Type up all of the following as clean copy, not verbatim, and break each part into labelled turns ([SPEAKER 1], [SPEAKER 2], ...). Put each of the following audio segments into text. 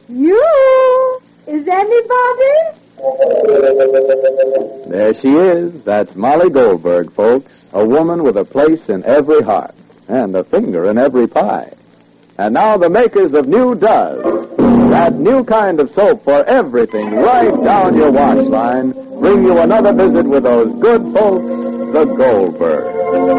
[SPEAKER 1] You? Is anybody?
[SPEAKER 2] There she is. That's Molly Goldberg, folks. A woman with a place in every heart and a finger in every pie. And now the makers of New Does, that new kind of soap for everything right down your wash line, bring you another visit with those good folks, the Goldbergs.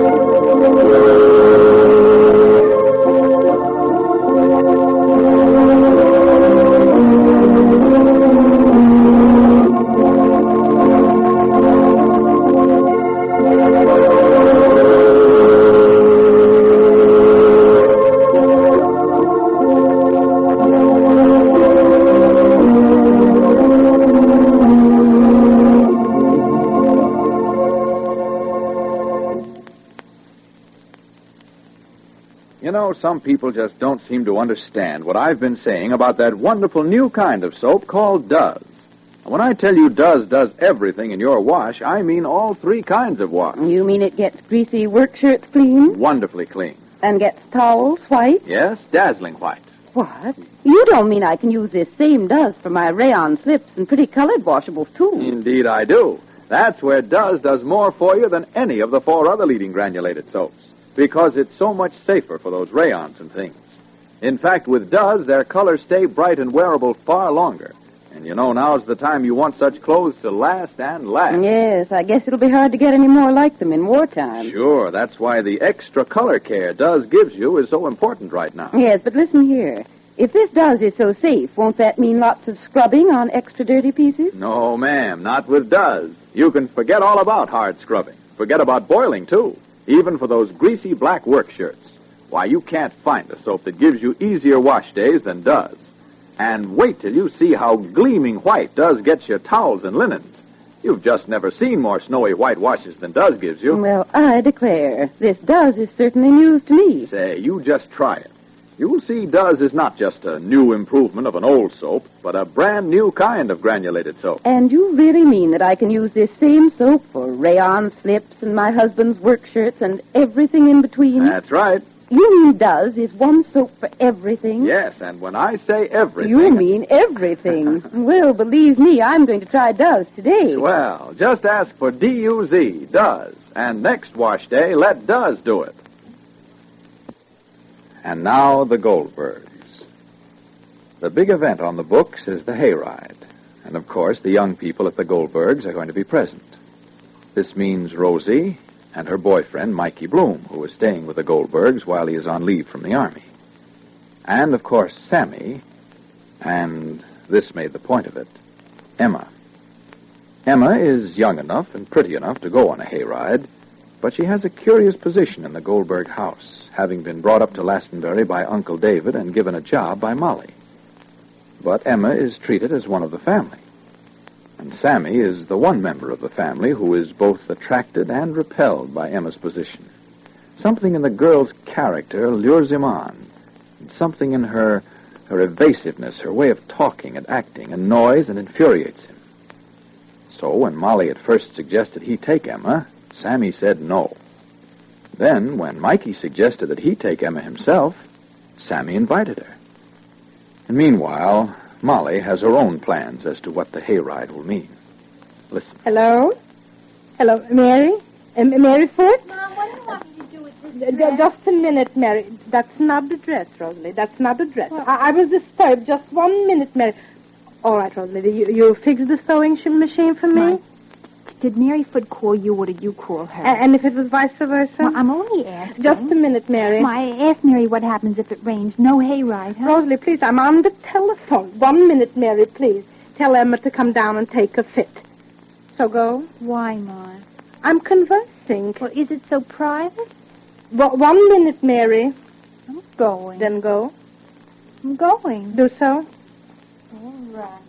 [SPEAKER 2] You know, some people just don't seem to understand what I've been saying about that wonderful new kind of soap called Does. When I tell you Does everything in your wash, I mean all three kinds of wash.
[SPEAKER 3] You mean it gets greasy work shirts clean?
[SPEAKER 2] Wonderfully clean.
[SPEAKER 3] And gets towels white?
[SPEAKER 2] Yes, dazzling white.
[SPEAKER 3] What? You don't mean I can use this same Does for my rayon slips and pretty colored washables, too?
[SPEAKER 2] Indeed I do. That's where Does does more for you than any of the four other leading granulated soaps. Because it's so much safer for those rayons and things. In fact, with Does, their colors stay bright and wearable far longer. And you know, now's the time you want such clothes to last and last.
[SPEAKER 3] Yes, I guess it'll be hard to get any more like them in wartime.
[SPEAKER 2] Sure, that's why the extra color care Does gives you is so important right now.
[SPEAKER 3] Yes, but listen here. If this Does is so safe, won't that mean lots of scrubbing on extra dirty pieces?
[SPEAKER 2] No, ma'am, not with Does. You can forget all about hard scrubbing. Forget about boiling, too. Even for those greasy black work shirts. Why, you can't find a soap that gives you easier wash days than Does. And wait till you see how gleaming white Does gets your towels and linens. You've just never seen more snowy white washes than Does gives you.
[SPEAKER 3] Well, I declare, this Does is certainly news to me.
[SPEAKER 2] Say, you just try it. You'll see Does is not just a new improvement of an old soap, but a brand new kind of granulated soap.
[SPEAKER 3] And you really mean that I can use this same soap for rayon slips and my husband's work shirts and everything in between?
[SPEAKER 2] That's right.
[SPEAKER 3] You mean Does is one soap for everything?
[SPEAKER 2] Yes, and when I say everything...
[SPEAKER 3] You mean everything. Well, believe me, I'm going to try Does today.
[SPEAKER 2] Well, just ask for D-U-Z, Does, and next wash day, let Does do it. And now the Goldbergs. The big event on the books is the hayride. And, of course, the young people at the Goldbergs are going to be present. This means Rosie and her boyfriend, Mikey Bloom, who is staying with the Goldbergs while he is on leave from the Army. And, of course, Sammy, and this made the point of it, Emma. Emma is young enough and pretty enough to go on a hayride, but she has a curious position in the Goldberg house, having been brought up to Lastonbury by Uncle David and given a job by Molly. But Emma is treated as one of the family. And Sammy is the one member of the family who is both attracted and repelled by Emma's position. Something in the girl's character lures him on. And something in her evasiveness, her way of talking and acting, annoys and infuriates him. So when Molly at first suggested he take Emma, Sammy said no. Then, when Mikey suggested that he take Emma himself, Sammy invited her. And meanwhile, Molly has her own plans as to what the hayride will mean. Listen.
[SPEAKER 1] Hello? Hello, Mary? Mary Foote?
[SPEAKER 4] Mom, what do you want me to do with this dress?
[SPEAKER 1] Just a minute, Mary. That's not the dress, Rosalie. That's not the dress. I was disturbed. Just 1 minute, Mary. All right, Rosalie. You fix the sewing machine for me?
[SPEAKER 4] Did Mary Foote call you, or did you call her?
[SPEAKER 1] And if it was vice versa?
[SPEAKER 4] Well, I'm only asking.
[SPEAKER 1] Just a minute, Mary.
[SPEAKER 4] I asked Mary what happens if it rains. No hayride, huh?
[SPEAKER 1] Rosalie, please, I'm on the telephone. 1 minute, Mary, please. Tell Emma to come down and take a fit. So go.
[SPEAKER 4] Why, Ma?
[SPEAKER 1] I'm conversing.
[SPEAKER 4] Well, is it so private?
[SPEAKER 1] 1 minute, Mary.
[SPEAKER 4] I'm going.
[SPEAKER 1] Then go.
[SPEAKER 4] I'm going.
[SPEAKER 1] Do so.
[SPEAKER 4] All right.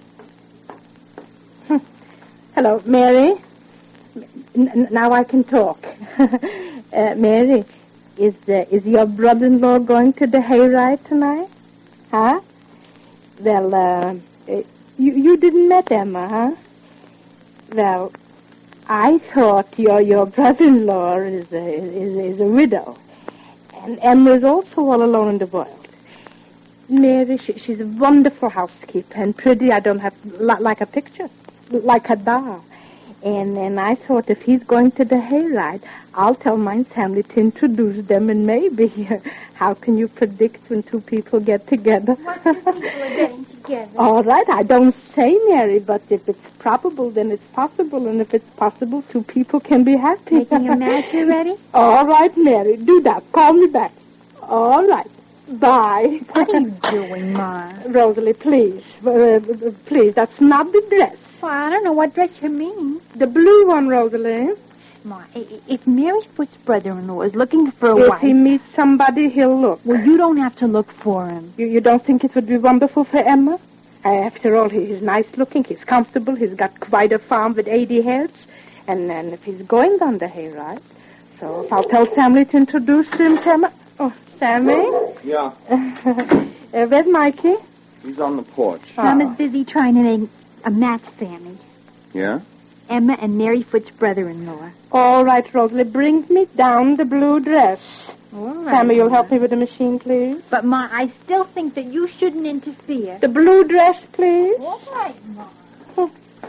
[SPEAKER 1] Hello, Mary. Now I can talk. Mary, is your brother-in-law going to the hayride tonight? Huh? Well, you didn't met Emma, huh? Well, I thought your brother-in-law is a widow, and Emma is also all alone in the world. Mary, she's a wonderful housekeeper and pretty. I don't have like a picture, like a doll. And then I thought if he's going to the hayride, I'll tell my family to introduce them, and maybe how can you predict when two people get together?
[SPEAKER 4] What two people are getting together?
[SPEAKER 1] All right, I don't say, Mary, but if it's probable, then it's possible, and if it's possible, two people can be happy.
[SPEAKER 4] Making a match already?
[SPEAKER 1] All right, Mary, do that. Call me back. All right. Bye.
[SPEAKER 4] What are you doing, Ma?
[SPEAKER 1] Rosalie, please. Please, that's not the dress.
[SPEAKER 4] Well, I don't know what dress you mean.
[SPEAKER 1] The blue one, Rosalie.
[SPEAKER 4] Ma, if Mary Foot's brother-in-law is looking for a
[SPEAKER 1] If
[SPEAKER 4] wife...
[SPEAKER 1] he meets somebody, he'll look.
[SPEAKER 4] Well, you don't have to look for him.
[SPEAKER 1] You don't think it would be wonderful for Emma? After all, he's nice-looking, he's comfortable, he's got quite a farm with 80 heads. And then if he's going on the hayride, so if I'll tell Sammy to introduce him to Emma... Oh, Sammy?
[SPEAKER 5] Yeah,
[SPEAKER 1] Where's Mikey?
[SPEAKER 5] he's on the porch.
[SPEAKER 4] Mama's busy trying to make a match, Sammy.
[SPEAKER 5] Yeah?
[SPEAKER 4] Emma and Mary Foot's brother-in-law.
[SPEAKER 1] All right, Rosalie, bring me down the blue dress.
[SPEAKER 4] All right,
[SPEAKER 1] Sammy, you'll
[SPEAKER 4] Ma.
[SPEAKER 1] help me with the machine, please?
[SPEAKER 4] But, Ma, I still think that you shouldn't interfere.
[SPEAKER 1] The blue dress, please?
[SPEAKER 4] All right, Ma.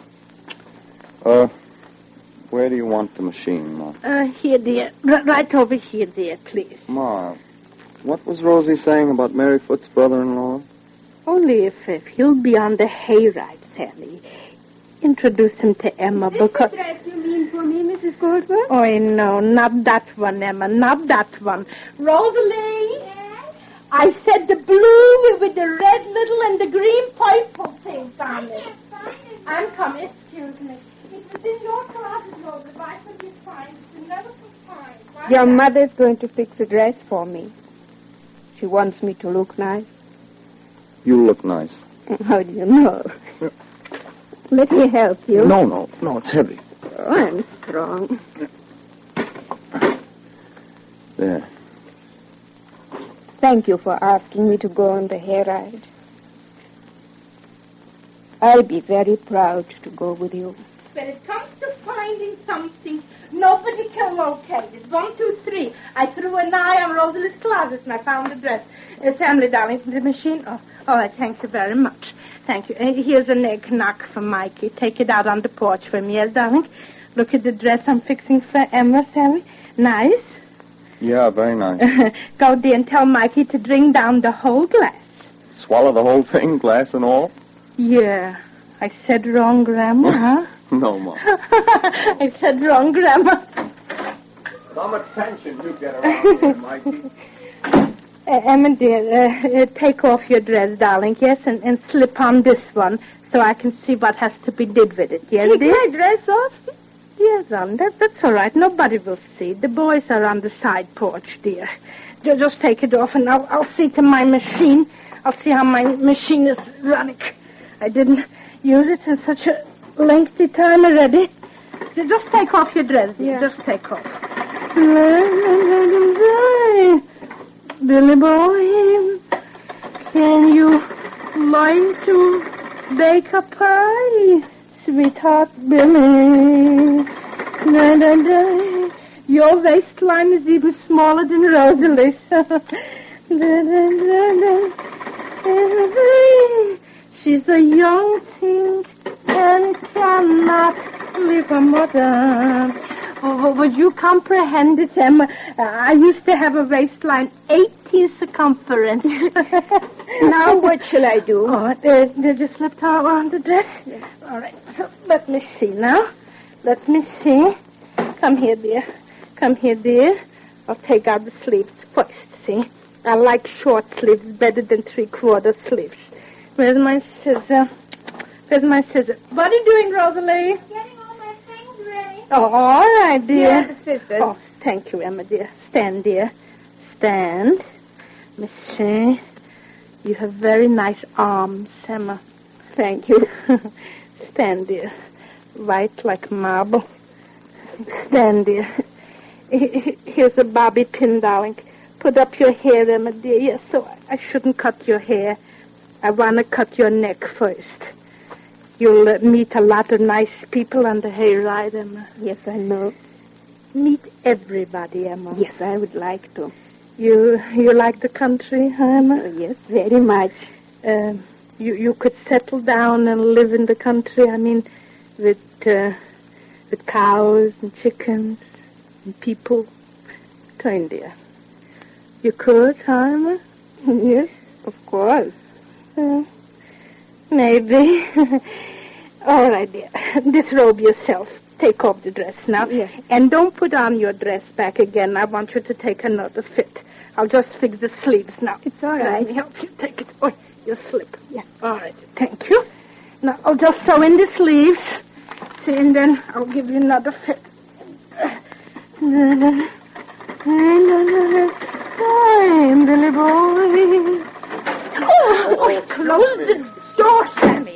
[SPEAKER 5] Where do you want the machine, Ma?
[SPEAKER 1] Here, dear. Right over here, dear, please.
[SPEAKER 5] Ma, what was Rosie saying about Mary Foot's brother-in-law?
[SPEAKER 1] Only if he'll be on the hayride, Sammy. Introduce him to Emma because...
[SPEAKER 4] This dress you mean for me, Mrs. Goldberg?
[SPEAKER 1] Oh, no, not that one, Emma, not that one. Rosalie!
[SPEAKER 4] Yes?
[SPEAKER 1] I said the blue with the red little and the green purple things on it. I'm coming. Excuse me. It was in your closet, Rosalie. I couldn't find it. You never could find it.
[SPEAKER 3] Your mother's going to fix a dress for me. She wants me to look nice.
[SPEAKER 5] You look nice.
[SPEAKER 3] How do you know? Let me help you.
[SPEAKER 5] No, it's heavy.
[SPEAKER 3] Oh, I'm strong.
[SPEAKER 5] There.
[SPEAKER 3] Thank you for asking me to go on the hayride. I'll be very proud to go with you.
[SPEAKER 1] When it comes to finding something, nobody can locate it. 1, 2, 3. I threw an eye on Rosalie's closet and I found the dress. Family, darling, the machine. Oh, thank you very much. Thank you. Here's an egg knock for Mikey. Take it out on the porch for me, yes, darling. Look at the dress I'm fixing for Emma, Sammy. Nice.
[SPEAKER 5] Yeah, very nice.
[SPEAKER 1] Go there and tell Mikey to drink down the whole glass.
[SPEAKER 5] Swallow the whole thing, glass and all?
[SPEAKER 1] Yeah. I said wrong grammar, huh?
[SPEAKER 5] No, Ma.
[SPEAKER 1] I said wrong grammar.
[SPEAKER 5] Some attention you get around here, Mikey.
[SPEAKER 1] Emma, dear, take off your dress, darling, yes, and slip on this one so I can see what has to be did with it, yes, dear?
[SPEAKER 3] Take my dress off?
[SPEAKER 1] Yes, darling, that's all right. Nobody will see. The boys are on the side porch, dear. Just take it off, and I'll see to my machine. I'll see how my machine is running. I didn't use it in such a lengthy time already. Just take off your dress, dear.
[SPEAKER 3] Yeah.
[SPEAKER 1] Just take off. Billy boy, can you learn to bake a pie? Sweetheart Billy. Da, da, da. Your waistline is even smaller than Rosalie's. Da, da, da, da. She's a young thing and cannot live a mother. Would you comprehend it, Emma? I used to have a waistline 18 circumference.
[SPEAKER 3] Now what shall I do?
[SPEAKER 1] Oh, they just slipped on the dress?
[SPEAKER 3] Yes.
[SPEAKER 1] All right, so let me see now. Let me see. Come here, dear. Come here, dear. I'll take out the sleeves first, see? I like short sleeves better than 3/4 sleeves. Where's my scissor? Where's my scissor? What are you doing, Rosalie?
[SPEAKER 4] Getting all my things ready.
[SPEAKER 1] Oh, all right, dear.
[SPEAKER 3] Here are the scissors.
[SPEAKER 1] Oh, thank you, Emma, dear. Stand, dear. Stand. Let me see. You have very nice arms, Emma.
[SPEAKER 3] Thank you.
[SPEAKER 1] Stand, dear. White like marble. Stand, dear. Here's a bobby pin, darling. Put up your hair, Emma, dear. Yes, so I shouldn't cut your hair. I want to cut your neck first. You'll meet a lot of nice people on the hayride, Emma.
[SPEAKER 3] Yes, I know.
[SPEAKER 1] Meet everybody, Emma.
[SPEAKER 3] Yes, I would like to.
[SPEAKER 1] You like the country, Irma?
[SPEAKER 3] Yes, very much.
[SPEAKER 1] You could settle down and live in the country. I mean, with cows and chickens and people. Reindeer. You could, Irma?
[SPEAKER 3] Yes, of course.
[SPEAKER 1] Maybe. All right, dear. Disrobe yourself. Take off the dress now.
[SPEAKER 3] Yes.
[SPEAKER 1] And don't put on your dress back again. I want you to take another fit. I'll just fix the sleeves now.
[SPEAKER 3] It's all
[SPEAKER 1] Let
[SPEAKER 3] right.
[SPEAKER 1] me help you take it. Oh, your slip. Yeah. All right. Thank you. Now, I'll just sew in the sleeves. See, and then I'll give you another fit. Time, Billy boy. Oh, close the door, Sammy.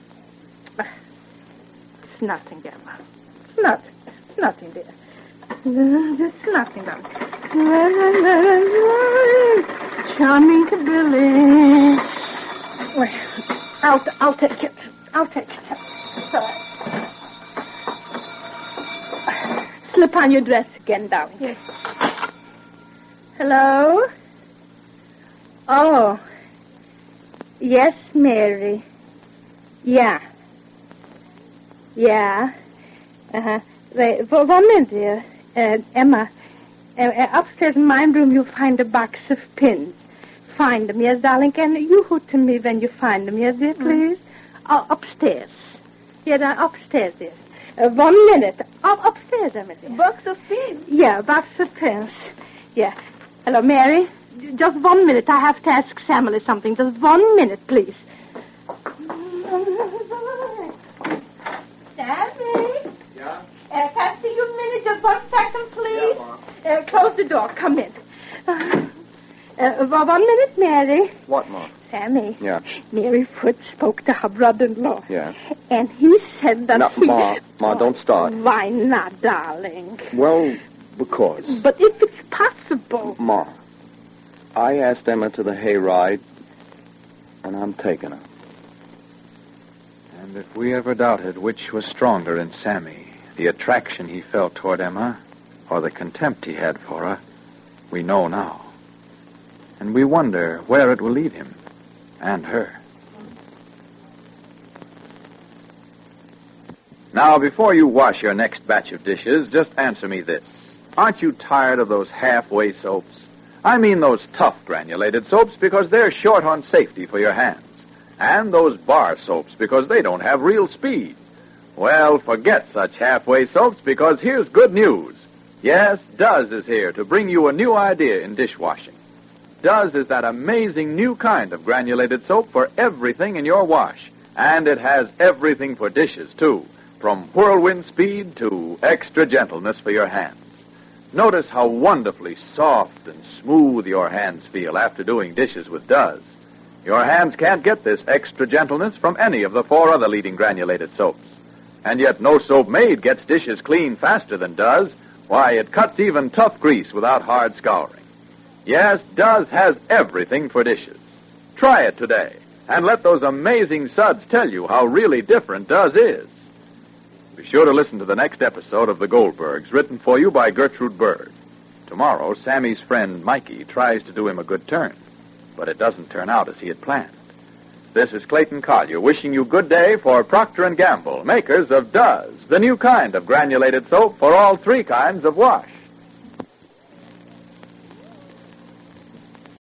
[SPEAKER 1] It's nothing, Emma. It's nothing. It's nothing, dear. It's nothing, darling. Charming to Billy. Well, I'll take it. I'll take it. It's all right. Slip on your dress again, darling.
[SPEAKER 3] Yes.
[SPEAKER 1] Hello? Oh. Yes, Mary. Yeah. Yeah. Uh-huh. Wait, for 1 minute, dear. Emma, upstairs in my room you'll find a box of pins. Find them, yes, darling. And you hoot to me when you find them, yes, dear, please? Upstairs. Yeah, upstairs, yes. 1 minute. Upstairs, Emma, dear.
[SPEAKER 3] Box of pins.
[SPEAKER 1] Yeah, box of pins. Yeah. Hello, Mary. Just 1 minute. I have to ask Samuel something. Just 1 minute, please. Sammy?
[SPEAKER 2] Yeah?
[SPEAKER 1] Can I see you a minute? Just 1 second, please.
[SPEAKER 2] Yeah,
[SPEAKER 1] Close the door. Come in. 1 minute, Mary.
[SPEAKER 5] What, Ma?
[SPEAKER 1] Sammy.
[SPEAKER 5] Yeah.
[SPEAKER 1] Mary Foote spoke to her brother-in-law.
[SPEAKER 5] Yeah.
[SPEAKER 1] And he said that
[SPEAKER 5] No,
[SPEAKER 1] he...
[SPEAKER 5] Ma, don't start.
[SPEAKER 1] Why not, darling?
[SPEAKER 5] Well, because...
[SPEAKER 1] But if it's possible...
[SPEAKER 5] Ma, I asked Emma to the hayride, and I'm taking her.
[SPEAKER 2] And if we ever doubted which was stronger in Sammy, the attraction he felt toward Emma, or the contempt he had for her, we know now. And we wonder where it will lead him, and her. Now, before you wash your next batch of dishes, just answer me this. Aren't you tired of those halfway soaps? I mean those tough granulated soaps because they're short on safety for your hands. And those bar soaps because they don't have real speed. Well, forget such halfway soaps because here's good news. Yes, Duz is here to bring you a new idea in dishwashing. Duz is that amazing new kind of granulated soap for everything in your wash. And it has everything for dishes, too. From whirlwind speed to extra gentleness for your hands. Notice how wonderfully soft and smooth your hands feel after doing dishes with Duz. Your hands can't get this extra gentleness from any of the 4 other leading granulated soaps. And yet no soap made gets dishes clean faster than Duz. Why, it cuts even tough grease without hard scouring. Yes, Duz has everything for dishes. Try it today, and let those amazing suds tell you how really different Duz is. Be sure to listen to the next episode of The Goldbergs, written for you by Gertrude Berg. Tomorrow, Sammy's friend Mikey tries to do him a good turn, but it doesn't turn out as he had planned. This is Clayton Collier wishing you good day for Procter & Gamble, makers of Duz, the new kind of granulated soap for all 3 kinds of wash.